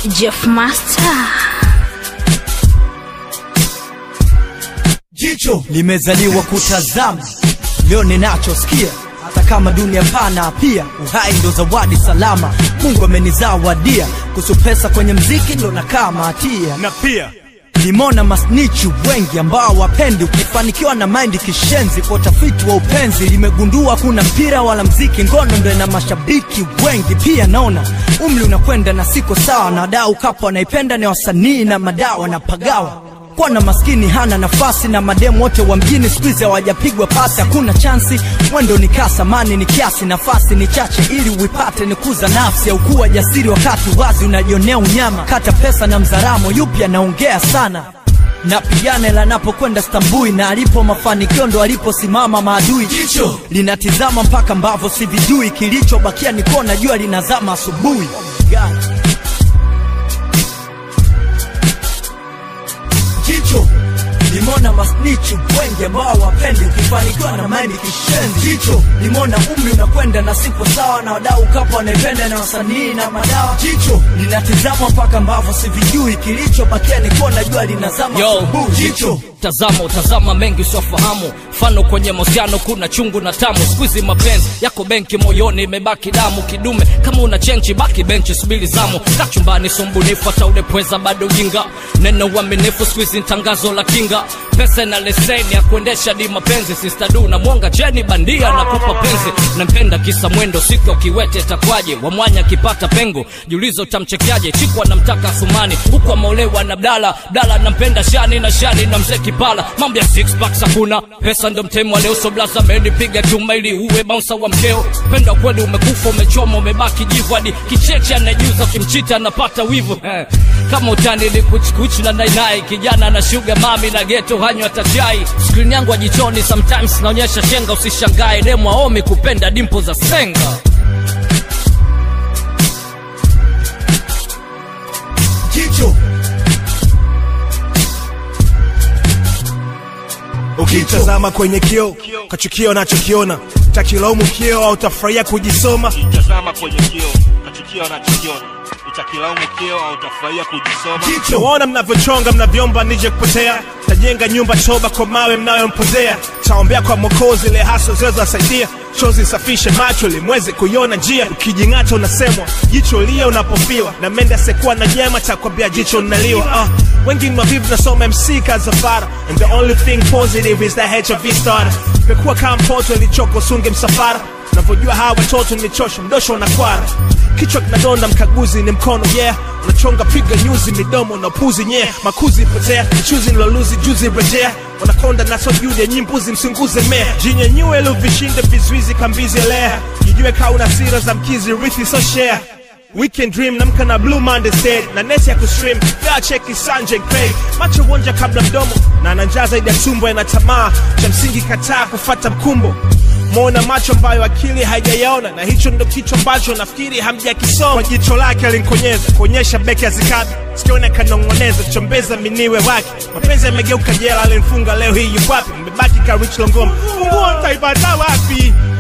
Jeff Master. Jicho limezaliwa kutazama, leo ninachosikia. Hata kama dunia pana, pia uhai ndo zawadi salama Mungu amenizawadia. Kuhusu pesa kwenye mziki ndo nakaa hatia. Na pia limona masnichu wengi ambao wapendi ukifanikiwa na mind kishenzi. Kwa utafiti wa upenzi limegundua kuna mpira wala mziki ngono ndo na mashabiki wengi. Pia naona umri unakwenda na siko sawa, na wadau kapo wanaipenda ni wasanii na madawa na pagawa. Kwa na maskini hana nafasi, na mademu wote wa mjini squeeze hawajapigwa pasi. Hakuna chansi, mwendo ni kasa, mani ni kiasi, nafasi ni chache ili uipate ni kuza nafsi. Au kuwa jasiri wakati wazi unajionea unyama. Kata pesa na mzaramo, yupi anaongea sana. Na pigane la napokwenda stambui, na alipo mafanikio ndo aliposimama maadui. Jicho linatizama mpaka mbavo sivijui, kilichobakia ni kona jua linazama asubuhi. Jicho limona masnichu wengi ambao wapendi ukifanikiwa na mind kishenzi. Jicho limona umri unakwenda na sipo sawa, na wadau kapo wanaipenda na wasanii na madawa. Jicho linatizama mpaka mbavo sivijui, kilichobakia ni kona jua linazama asubuhi. Jicho Tazama mengi usiofahamu. Mfano kwenye mahusiano kuna chungu na tamu. Squeeze mapenzi yako benki moyoni imebaki damu. Kidume kama una chenchi baki benchi subiri zamu. Kachumbani sombunifu hata ule pweza bado jinga. Neno uaminifu squeeze tangazo la kinga. Pesa na leseni ya kuendesha di mapenzi. Sister du na mwanga jeni bandia na kupa penzi. Nampenda kisa mwendo siku kiwete takwaje. Wamwanya kipata pengo julizo tamchekiaje. Chikwa namtaka Thumani huko ameolewa na Abdalla. Abdalla nampenda Shani na Shani na mzee Kipala. Mambo ya six packs hakuna, pesa ndo mtemo leo. So blaza menipiga chuma ili uwe bouncer wa mkeo. Penda kweli umekufa umechoma umebaki jivu. Hadi kicheche anajuza kimchita anapata wivu. Kama utani ni kuchikuchi na nainai. Kijana na sugar mami na ghetto hanywa tachai. Screen yangu ajichoni sometimes naonyesha shenga. Usishangae demu aomi kupenda dimpo za senga. Jicho ukitazama kwenye kioo kachukia unachokiona, utakilaumu kioo au utafurahia kujisoma. Ukitazama kwenye kioo kachukia unachokiona, utakilaumu kioo au utafurahia kujisoma. Jicho waona mnavyochonga mnavyomba nije kupotea. Tajenga nyumba choba kwa mawe mnayompozea. Taombea kwa Mwokozi ile haso zoza saidia. Chozi safishe macho limweze kuiona njia. Ukijingata unasemwa jicho lia unapofiwa. Na menda sekuwa na nyama takwambia jicho unaliwa. Wengi mwavivu nasoma MC kazafara. And the only thing positive is that HIV starter. Pekuwa kama mpoto ilichoko sunge msafara. Navojua hawa watoto ni chosho mdosho na kwara. Kichwa kinadonda mkaguzi ni mkono yeah. Unachonga piga nyuzi midomo na upuzi nye. Makuzi ipotea, chuzi niloluzi juzi rejea. Wanakonda na sojude nyimbuzi msunguze mea. Jinyenyue ilo vishinde vizuizi kambizi lea. Jijue kauna sira za mkizi rithi so share. Weekend dream na mka na Blue Monday said. Na nesi ya kustream, ya cheki Sanjay Craig. Macho wonja kabla mdomo, na ananjaza ida tumbo ya na tamaa. Cha msingi kataa kufata mkumbo. Mwona macho ambayo akili haijayaona. Na hicho ndo kicho ambacho nafikiri hamjakisoma. Kwa jicho lake alinkonyeza, kuonyesha beki ya zikabi. Sikiona kanongoneza, chombeza miniwe wake. Mapenzi yamegeuka jela, alinfunga leo hii yuwapi. Mbebaki ka Rich Longoma, unguo ntaipata wapi?